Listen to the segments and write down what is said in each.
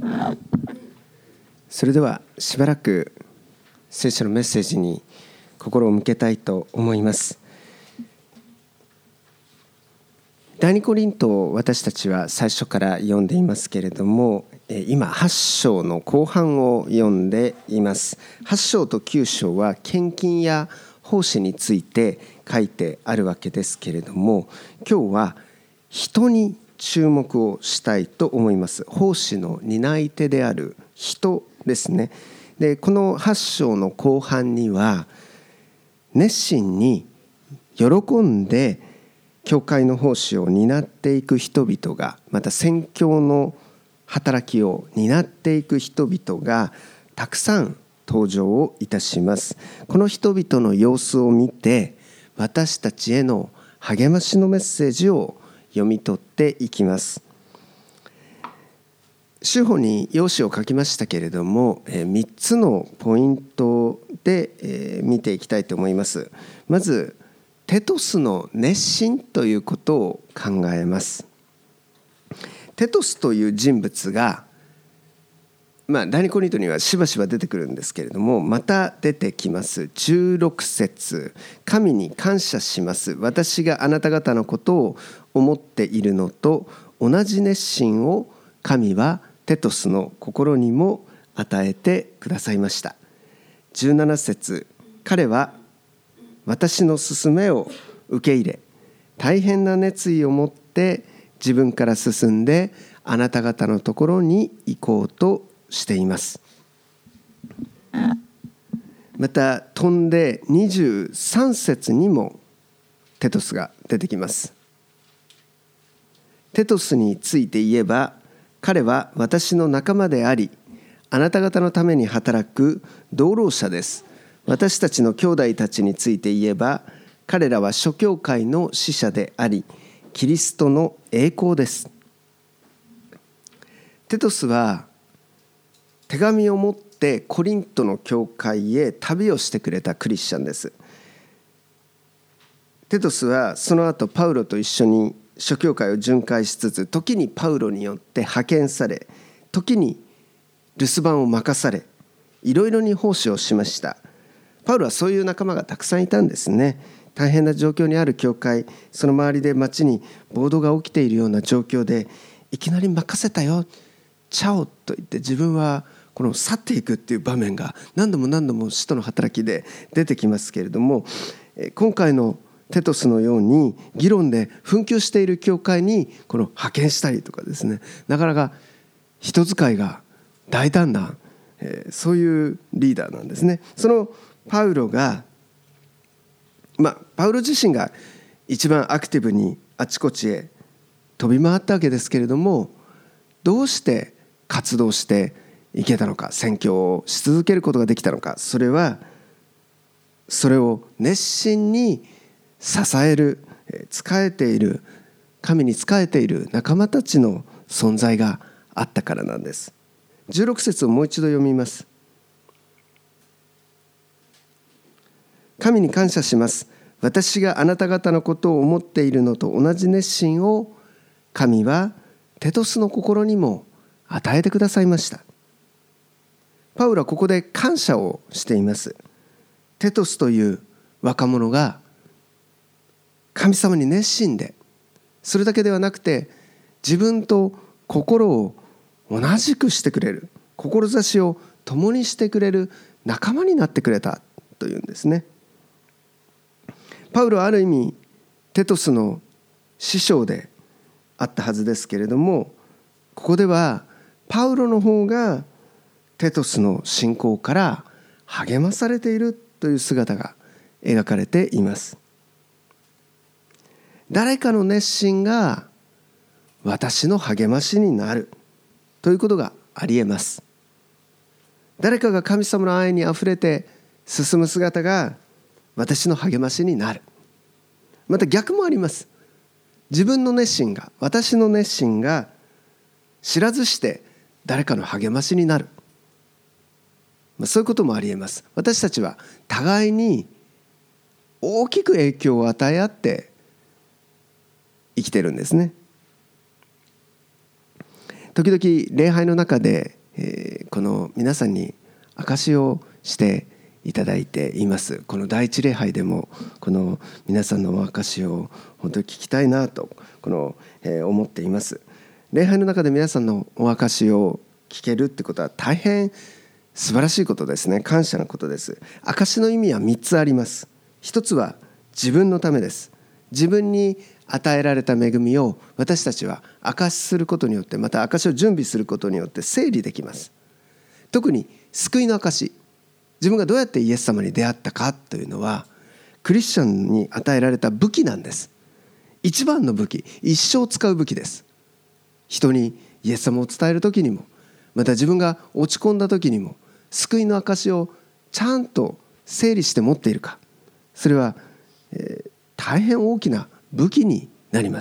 それではしばらく聖書のメッセージに心を向けたいと思います。第二コリントを私たちは最初から読んでいますけれども、今8章の後半を読んでいます。8章と9章は献金や奉仕について書いてあるわけですけれども、今日は人に注目をしたいと思います。奉仕の担い手である人ですね。で、この8章の後半には熱心に喜んで教会の奉仕を担っていく人々が、また宣教の働きを担っていく人々がたくさん登場をいたします。この人々の様子を見て、私たちへの励ましのメッセージを読み取っていきます。主語に要旨を書きましたけれども、3つのポイントで見ていきたいと思います。まずテトスの熱心ということを考えます。テトスという人物が、第二コリントにはしばしば出てくるんですけれども、また出てきます。16節、神に感謝します。私があなた方のことを思っているのと同じ熱心を神はテトスの心にも与えてくださいました。17節、彼は私の勧めを受け入れ、大変な熱意を持って自分から進んであなた方のところに行こうとしています。また飛んで23節にもテトスが出てきます。テトスについて言えば、彼は私の仲間であり、あなた方のために働く同労者です。私たちの兄弟たちについて言えば、彼らは諸教会の使者であり、キリストの栄光です。テトスは手紙を持ってコリントの教会へ旅をしてくれたクリスチャンです。テトスはその後パウロと一緒に諸教会を巡回しつつ、時にパウロによって派遣され、時に留守番を任され、いろいろに奉仕をしました。パウロはそういう仲間がたくさんいたんですね。大変な状況にある教会、その周りで町に暴動が起きているような状況で、いきなり任せたよ、チャオと言って自分はこの去っていくっていう場面が何度も使徒の働きで出てきますけれども、今回のテトスのように議論で紛糾している教会にこの派遣したりとかですね、なかなか人使いが大胆な、そういうリーダーなんですね。そのパウロが、パウロ自身が一番アクティブにあちこちへ飛び回ったわけですけれども、どうして活動していけたのか、宣教をし続けることができたのか、それはそれを熱心に支える、仕えている、神に仕えている仲間たちの存在があったからなんです。16節をもう一度読みます。神に感謝します。私があなた方のことを思っているのと同じ熱心を神はテトスの心にも与えてくださいました。パウロはここで感謝をしています。テトスという若者が神様に熱心で、それだけではなくて自分と心を同じくしてくれる、志を共にしてくれる仲間になってくれたというんですね。パウロはある意味テトスの師匠であったはずですけれども、ここではパウロの方がテトスの信仰から励まされているという姿が描かれています。誰かの熱心が私の励ましになるということがありえます。誰かが神様の愛にあふれて進む姿が私の励ましになる。また逆もあります。自分の熱心が、私の熱心が知らずして誰かの励ましになる、そういうこともありえます。私たちは互いに大きく影響を与え合って生きてるんですね。 時々礼拝の中で、この皆さんに証しをしていただいています。この第一礼拝でもこの皆さんのお証しを本当に聞きたいなと思っています。礼拝の中で皆さんのお証しを聞けるってことは大変素晴らしいことですね。感謝のことです。証しの意味は3つあります。一つは自分のためです。自分に与えられた恵みを私たちは証しすることによって、また証しを準備することによって整理できます。特に救いの証し、自分がどうやってイエス様に出会ったかというのはクリスチャンに与えられた武器なんです。一番の武器、一生使う武器です。人にイエス様を伝える時にも、また自分が落ち込んだ時にも救いの証をちゃんと整理して持っているか、それは、大変大きな武器になります。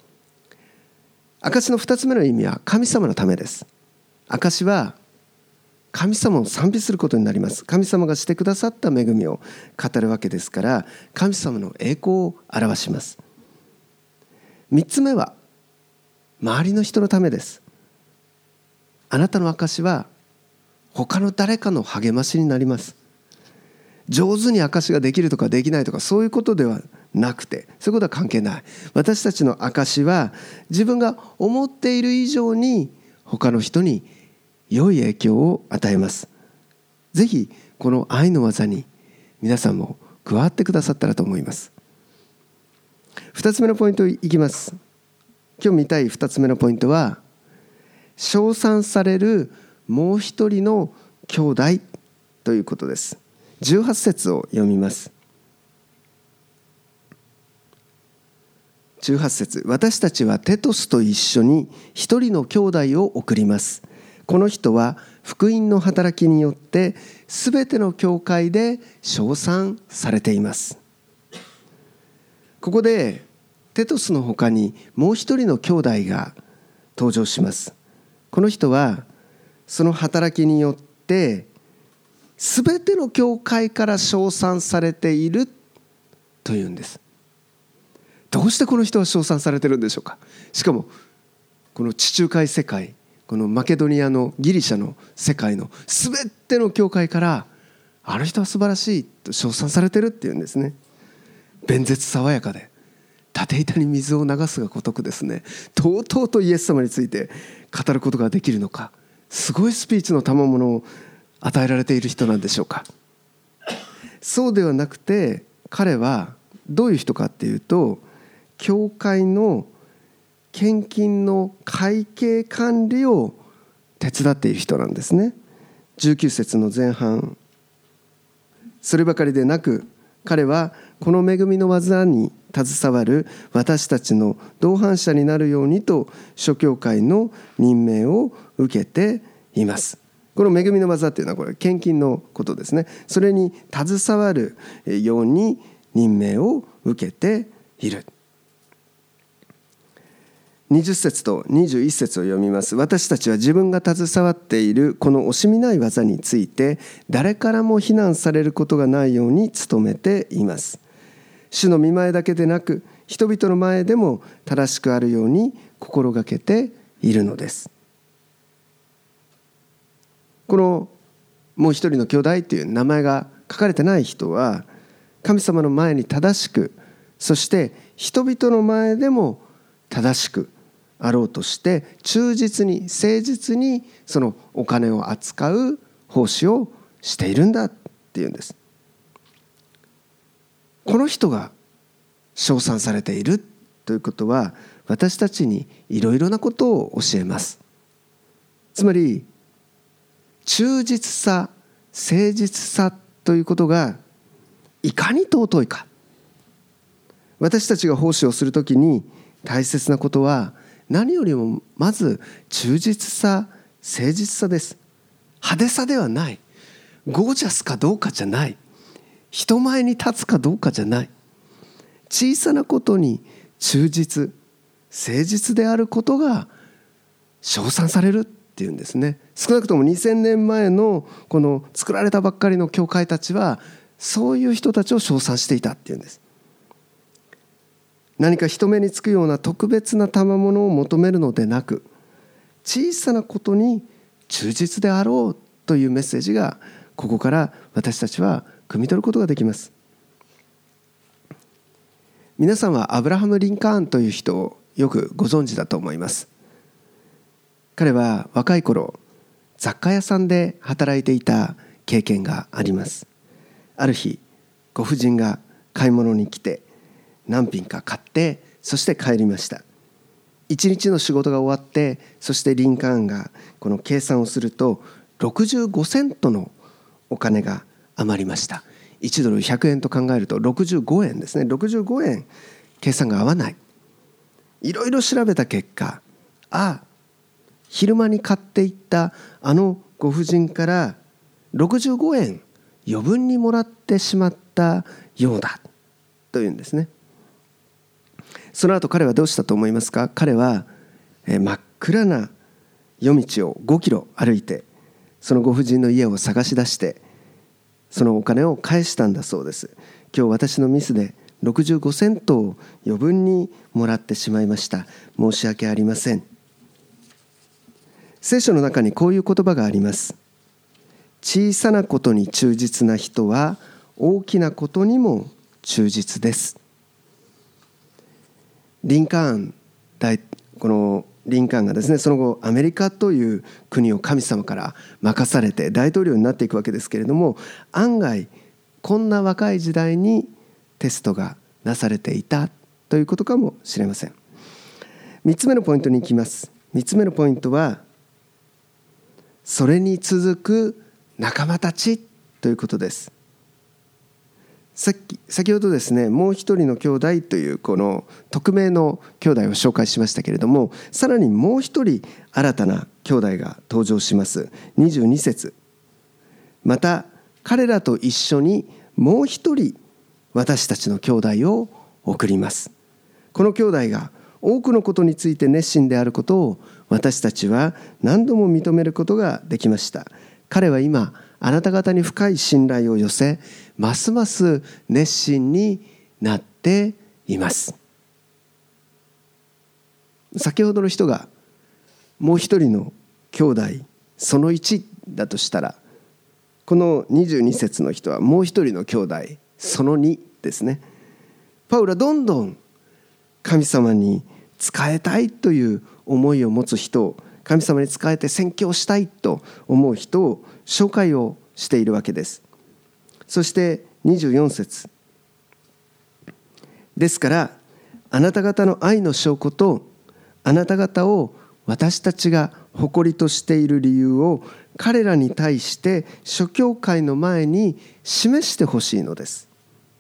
証の2つ目の意味は神様のためです。証は神様を賛美することになります。神様がしてくださった恵みを語るわけですから、神様の栄光を表します。3つ目は周りの人のためです。あなたの証は他の誰かの励ましになります。上手に証ができるとかできないとかそういうことではなくて、そういうことは関係ない。私たちの証は自分が思っている以上に他の人に良い影響を与えます。ぜひこの愛の技に皆さんも加わってくださったらと思います。2つ目のポイントいきます。今日見たい2つ目のポイントは、称賛されるもう一人の兄弟ということです。18節を読みます。18節、私たちはテトスと一緒に一人の兄弟を送ります。この人は福音の働きによってすべての教会で称賛されています。ここでテトスの他にもう一人の兄弟が登場します。この人はその働きによってすべての教会から称賛されているというんです。どうしてこの人は称賛されているんでしょうか。しかもこの地中海世界、このマケドニアのギリシャの世界のすべての教会からあの人は素晴らしいと称賛されているっていうんですね。弁舌爽やかで立て板に水を流すがごとくですね、とうとうとイエス様について語ることができるのか、すごいスピーチの賜物を与えられている人なんでしょうか。そうではなくて、彼はどういう人かっていうと、教会の献金の会計管理を手伝っている人なんですね。19節の前半、そればかりでなく彼はこの恵みの技に携わる私たちの同伴者になるようにと諸教会の任命を受けています。この恵みの技というのはこれ献金のことですね。それに携わるように任命を受けている。20節と21節を読みます。私たちは自分が携わっているこの惜しみない技について誰からも非難されることがないように努めています。主の御前だけでなく人々の前でも正しくあるように心がけているのです。このもう一人の兄弟という名前が書かれてない人は神様の前に正しく、そして人々の前でも正しくあろうとして忠実に誠実にそのお金を扱う奉仕をしているんだっていうんです。この人が称賛されているということは私たちにいろいろなことを教えます。つまり忠実さ、誠実さということがいかに尊いか。私たちが奉仕をするときに大切なことは何よりもまず忠実さ、誠実さです。派手さではない。ゴージャスかどうかじゃない。人前に立つかどうかじゃない。小さなことに忠実、誠実であることが称賛されるっていうんですね。少なくとも2000年前のこの作られたばっかりの教会たちはそういう人たちを称賛していたっていうんです。何か人目につくような特別な賜物を求めるのでなく、 小さなことに忠実であろうというメッセージがここから私たちは汲み取ることができます。皆さんはアブラハム・リンカーンという人をよくご存知だと思います。彼は若い頃雑貨屋さんで働いていた経験があります。ある日ご婦人が買い物に来て何品か買って、そして帰りました。一日の仕事が終わって、そしてリンカーンがこの計算をすると65セントのお金が余りました。1ドル100円と考えると65円ですね。65円計算が合わない。いろいろ調べた結果、昼間に買っていったあのご婦人から65円余分にもらってしまったようだというんですね。その後彼はどうしたと思いますか？彼は真っ暗な夜道を5キロ歩いて、そのご婦人の家を探し出してそのお金を返したんだそうです。今日私のミスで65セントを余分にもらってしまいました。申し訳ありません。聖書の中にこういう言葉があります。小さなことに忠実な人は大きなことにも忠実です。リンカーンがですね、その後アメリカという国を神様から任されて大統領になっていくわけですけれども、案外こんな若い時代にテストがなされていたということかもしれません。3つ目のポイントに行きます。3つ目のポイントは、それに続く仲間たちということです。先ほどですね、もう一人の兄弟というこの匿名の兄弟を紹介しましたけれども、さらにもう一人新たな兄弟が登場します。22節、また彼らと一緒にもう一人私たちの兄弟を送ります。この兄弟が多くのことについて熱心であることを私たちは何度も認めることができました。彼は今あなた方に深い信頼を寄せ、ますます熱心になっています。先ほどの人がもう一人の兄弟その1だとしたら、この22節の人はもう一人の兄弟その2ですね。パウロはどんどん神様に仕えたいという思いを持つ人を、神様に仕えて宣教したいと思う人を紹介をしているわけです。そして24節、ですからあなた方の愛の証拠とあなた方を私たちが誇りとしている理由を彼らに対して諸教会の前に示してほしいのです。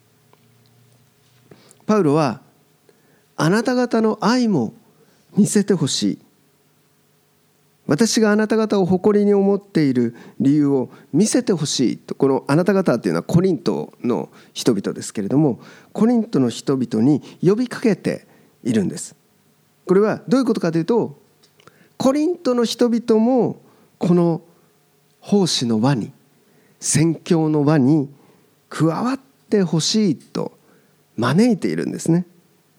パウロはあなた方の愛も見せてほしい、私があなた方を誇りに思っている理由を見せてほしいと、このあなた方というのはコリントの人々ですけれども、コリントの人々に呼びかけているんです。これはどういうことかというと、コリントの人々もこの奉仕の輪に、宣教の輪に加わってほしいと招いているんですね。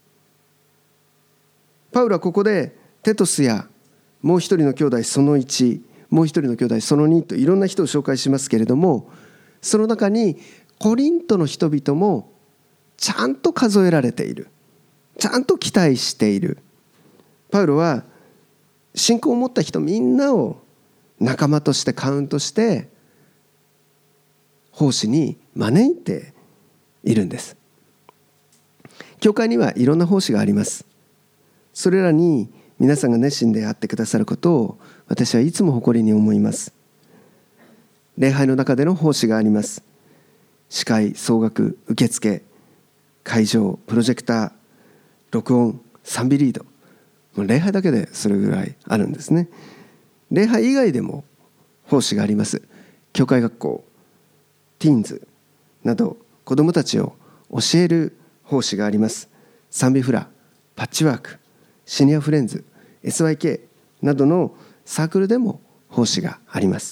パウロはここでテトスやもう一人の兄弟その1、もう一人の兄弟その2といろんな人を紹介しますけれども、その中にコリントの人々もちゃんと数えられている、ちゃんと期待している。パウロは信仰を持った人みんなを仲間としてカウントして奉仕に招いているんです。教会にはいろんな奉仕があります。それらに皆さんが熱心であってくださることを私はいつも誇りに思います。礼拝の中での奉仕があります。司会、総額、受付、会場、プロジェクター、録音、賛美リード、もう礼拝だけでそれぐらいあるんですね。礼拝以外でも奉仕があります。教会学校、ティーンズなど子どもたちを教える奉仕があります。賛美フラ、パッチワーク、シニアフレンズ、SYK などのサークルでも奉仕があります。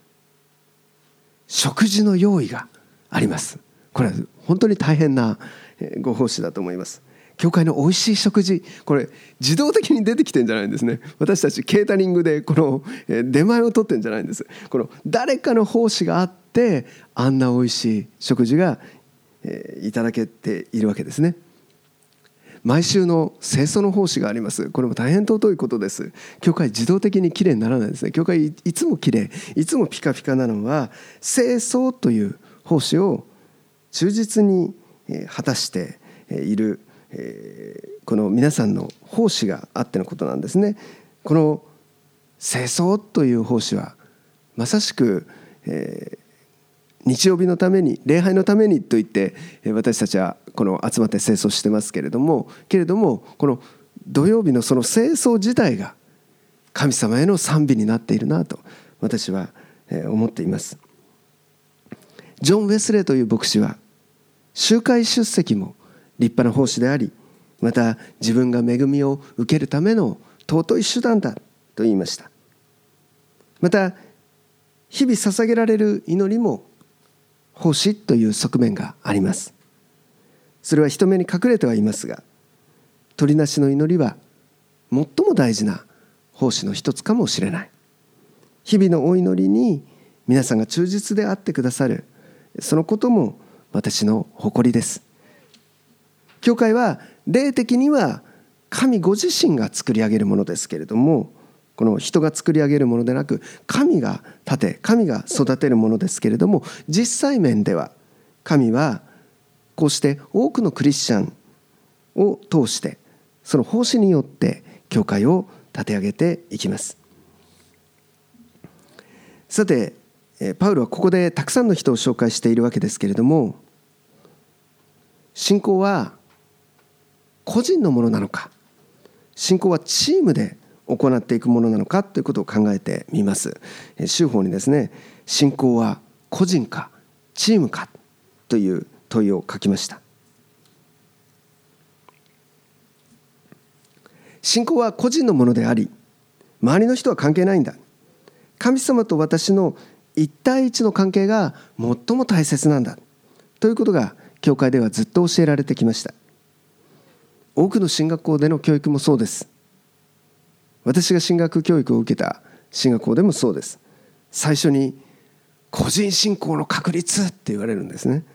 食事の用意があります。これは本当に大変なご奉仕だと思います。 教会の美味しい食事、これ自動的に出てきてんじゃないんですね。私たちケータリングでこの出前を取ってんじゃないんです。この誰かの奉仕があってあんな美味しい食事がいただけているわけですね。毎週の清掃の奉仕があります。これも大変尊いことです。教会自動的にきれいにならないですね。教会いつもきれい、いつもピカピカなのは清掃という奉仕を忠実に果たしているこの皆さんの奉仕があってのことなんですね。この清掃という奉仕はまさしく日曜日のために、礼拝のためにと言って私たちはこの集まって清掃してますけれども、この土曜日のその清掃自体が神様への賛美になっているなと私は思っています。ジョン・ウェスレーという牧師は、集会出席も立派な奉仕であり、また自分が恵みを受けるための尊い手段だと言いました。また日々捧げられる祈りも奉仕という側面があります。それは人目に隠れてはいますが、取りなしの祈りは最も大事な奉仕の一つかもしれない。日々のお祈りに皆さんが忠実であってくださる、そのことも私の誇りです。教会は霊的には神ご自身が作り上げるものですけれども、この人が作り上げるものでなく、神が立て、神が育てるものですけれども、実際面では神はこうして多くのクリスチャンを通して、その奉仕によって教会を立て上げていきます。さて、パウロはここでたくさんの人を紹介しているわけですけれども、信仰は個人のものなのか、信仰はチームで行っていくものなのかということを考えてみます。修法にですね、信仰は個人かチームかという問いを書きました。信仰は個人のものであり、周りの人は関係ないんだ。神様と私の一対一の関係が最も大切なんだということが教会ではずっと教えられてきました。多くの進学校での教育もそうです。私が進学教育を受けた進学校でもそうです。最初に個人信仰の確立って言われるんですね。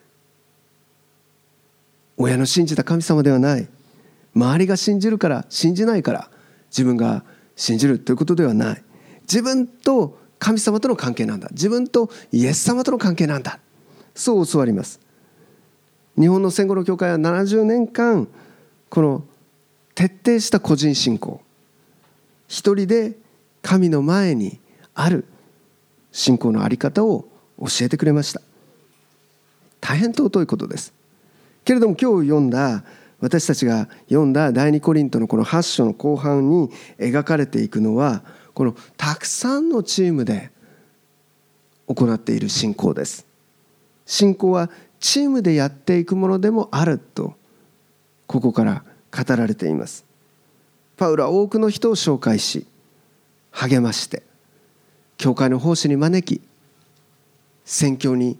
親の信じた神様ではない、周りが信じるから信じないから自分が信じるということではない、自分と神様との関係なんだ、自分とイエス様との関係なんだ、そう教わります。日本の戦後の教会は70年間この徹底した個人信仰、一人で神の前にある信仰の在り方を教えてくれました。大変尊いことです。けれども今日私たちが読んだ第二コリントのこの8章の後半に描かれていくのは、このたくさんのチームで行っている信仰です。信仰はチームでやっていくものでもあるとここから語られています。パウロは多くの人を紹介し、励まして、教会の奉仕に招き、宣教に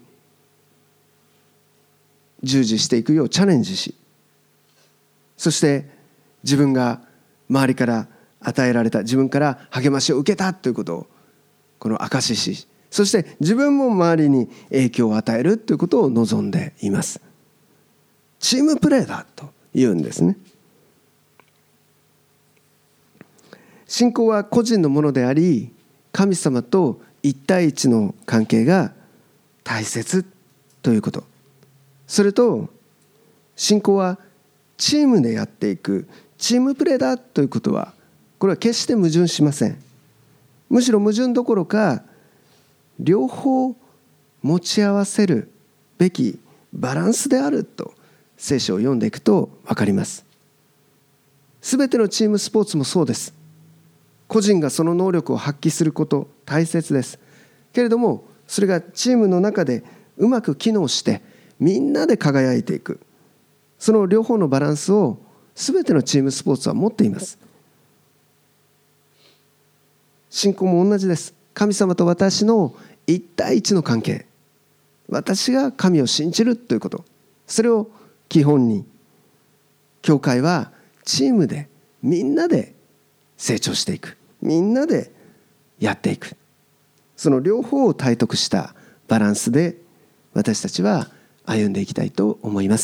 従事していくようチャレンジし、そして自分が周りから与えられた、自分から励ましを受けたということをこの証しし、そして自分も周りに影響を与えるということを望んでいます。チームプレーだと言うんですね。信仰は個人のものであり、神様と一対一の関係が大切ということ。それと信仰はチームでやっていく、チームプレーだということは、これは決して矛盾しません。むしろ矛盾どころか、両方持ち合わせるべきバランスであると聖書を読んでいくと分かります。すべてのチームスポーツもそうです。個人がその能力を発揮すること大切です。けれどもそれがチームの中でうまく機能してみんなで輝いていく、その両方のバランスをすべてのチームスポーツは持っています。信仰も同じです。神様と私の一対一の関係、私が神を信じるということ、それを基本に教会はチームでみんなで成長していく、みんなでやっていく、その両方を体得したバランスで私たちは歩んでいきたいと思います。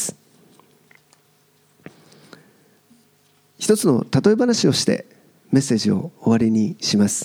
一つの例え話をしてメッセージを終わりにします。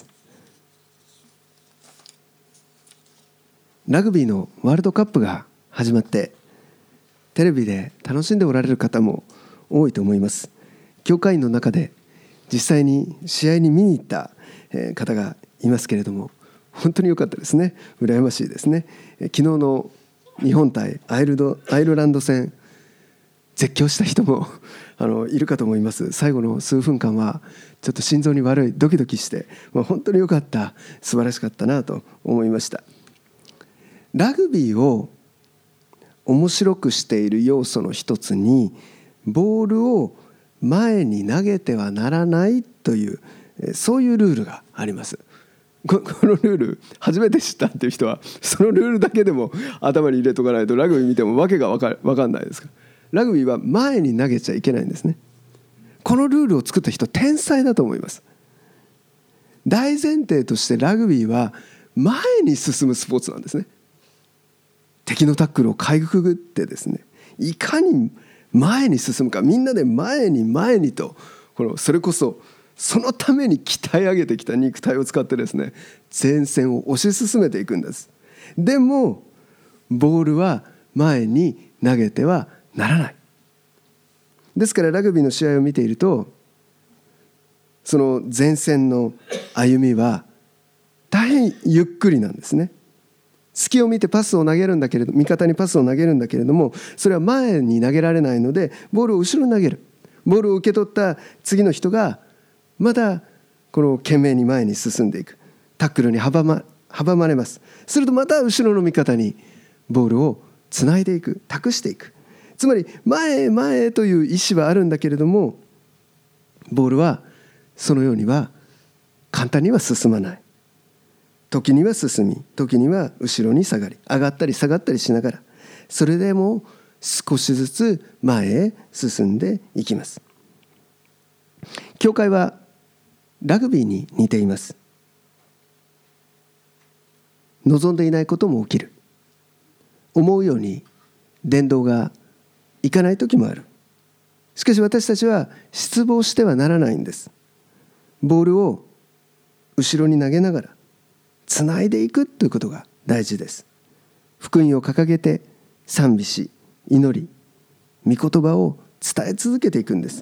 ラグビーのワールドカップが始まってテレビで楽しんでおられる方も多いと思います。教会員の中で実際に試合に見に行った方がいますけれども、本当に良かったですね。羨ましいですね。昨日の日本対アイルランド戦、絶叫した人もいるかと思います。最後の数分間はちょっと心臓に悪い、ドキドキして、本当に良かった、素晴らしかったなと思いました。ラグビーを面白くしている要素の一つに、ボールを前に投げてはならないという、そういうルールがあります。このルール初めて知ったっていう人は、そのルールだけでも頭に入れとかないとラグビー見てもわけが分かんないですから。ラグビーは前に投げちゃいけないんですね。このルールを作った人、天才だと思います。大前提としてラグビーは前に進むスポーツなんですね。敵のタックルをかいくぐってですね、いかに前に進むか、みんなで前にと、それこそそのために鍛え上げてきた肉体を使ってですね、前線を推し進めていくんです。でもボールは前に投げてはならない。ですからラグビーの試合を見ていると、その前線の歩みは大変ゆっくりなんですね。隙を見てパスを投げるんだけれど、味方にパスを投げるんだけれども、それは前に投げられないのでボールを後ろに投げる。ボールを受け取った次の人がまた懸命に前に進んでいく。タックルに阻まれます。するとまた後ろの味方にボールをつないでいく、託していく。つまり前へという意思はあるんだけれども、ボールはそのようには簡単には進まない。時には進み、時には後ろに下がり、上がったり下がったりしながら、それでも少しずつ前へ進んでいきます。教会はラグビーに似ています。望んでいないことも起きる。思うように伝道がいかない時もある。しかし私たちは失望してはならないんです。ボールを後ろに投げながらつないでいくということが大事です。福音を掲げて賛美し、祈り、御言葉を伝え続けていくんです。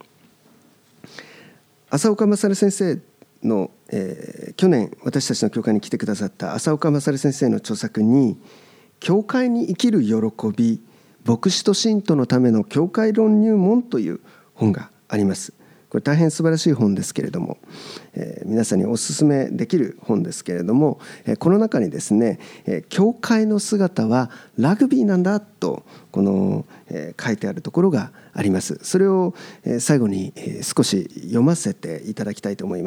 浅岡勝先生の、去年私たちの教会に来てくださった浅岡勝先生の著作に、教会に生きる喜び、牧師と信徒のための教会論入門という本があります。これ大変素晴らしい本ですけれども、皆さんにお勧めできる本ですけれども、この中にですね、教会の姿はラグビーなんだと書いてあるところがあります。それを最後に少し読ませていただきたいと思います。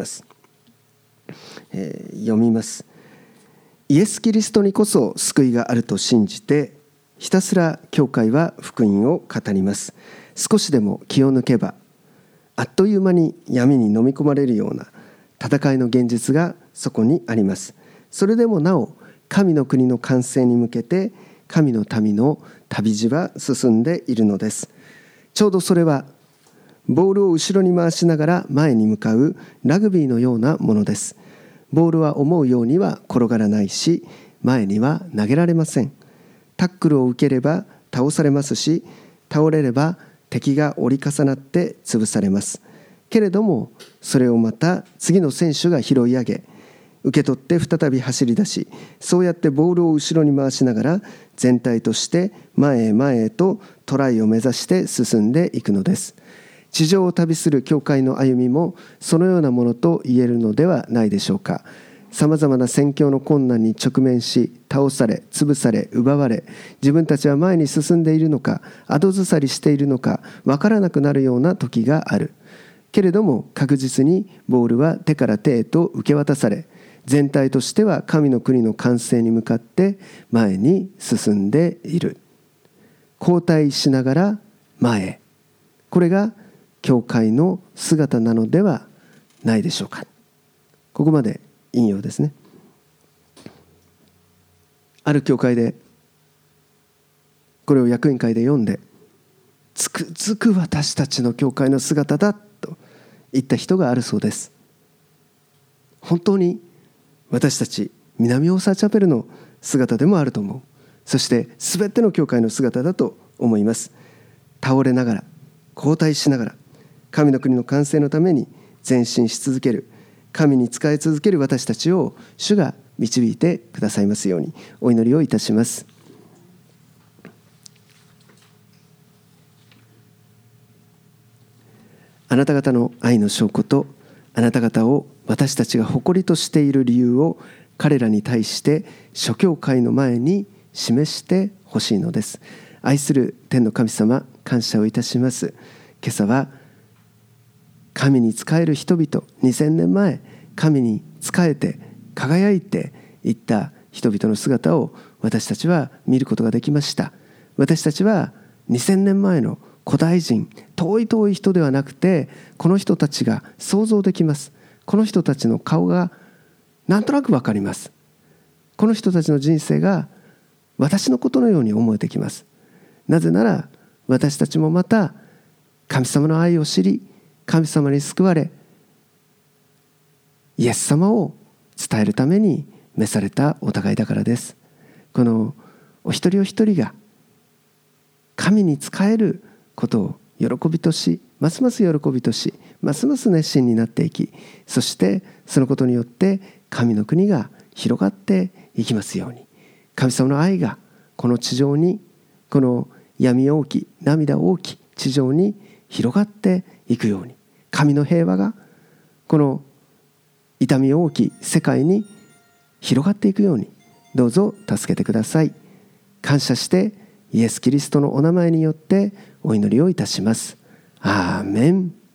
読みます。イエス・キリストにこそ救いがあると信じて、ひたすら教会は福音を語ります。少しでも気を抜けばあっという間に闇に飲み込まれるような戦いの現実がそこにあります。それでもなお神の国の完成に向けて神の民の旅路は進んでいるのです。ちょうどそれはボールを後ろに回しながら前に向かうラグビーのようなものです。ボールは思うようには転がらないし、前には投げられません。タックルを受ければ倒されますし、倒れれば敵が折り重なって潰されます。けれどもそれをまた次の選手が拾い上げ、受け取って再び走り出し、そうやってボールを後ろに回しながら全体として前へとトライを目指して進んでいくのです。地上を旅する教会の歩みもそのようなものと言えるのではないでしょうか。さまざまな宣教の困難に直面し、倒され、潰され、奪われ、自分たちは前に進んでいるのか、後ずさりしているのか、分からなくなるような時がある。けれども確実にボールは手から手へと受け渡され、全体としては神の国の完成に向かって前に進んでいる。後退しながら前へ、 これが教会の姿なのではないでしょうか。ここまで引用ですね。ある教会でこれを役員会で読んで、つくづく私たちの教会の姿だと言った人があるそうです。本当に私たち南大沢チャペルの姿でもあると思う。そして全ての教会の姿だと思います。倒れながら、後退しながら、神の国の完成のために前進し続ける、神に仕え続ける私たちを主が導いてくださいますようにお祈りをいたします。あなた方の愛の証拠と、あなた方を私たちが誇りとしている理由を彼らに対して諸教会の前に示してほしいのです。愛する天の神様、感謝をいたします。今朝は神に仕える人々、2000年前神に仕えて輝いていった人々の姿を私たちは見ることができました。私たちは2000年前の古代人、遠い人ではなくて、この人たちが想像できます。この人たちの顔がなんとなく分かります。この人たちの人生が私のことのように思えてきます。なぜなら私たちもまた神様の愛を知り、神様に救われ、イエス様を伝えるために召されたお互いだからです。このお一人お一人が神に仕えることを喜びとし、ますます喜びとし、ますます熱心になっていき、そしてそのことによって神の国が広がっていきますように、神様の愛がこの地上に、この闇多き涙多き地上に広がっていくように、神の平和がこの痛み多き世界に広がっていくように、どうぞ助けてください。感謝してイエス・キリストのお名前によってお祈りをいたします。アーメン。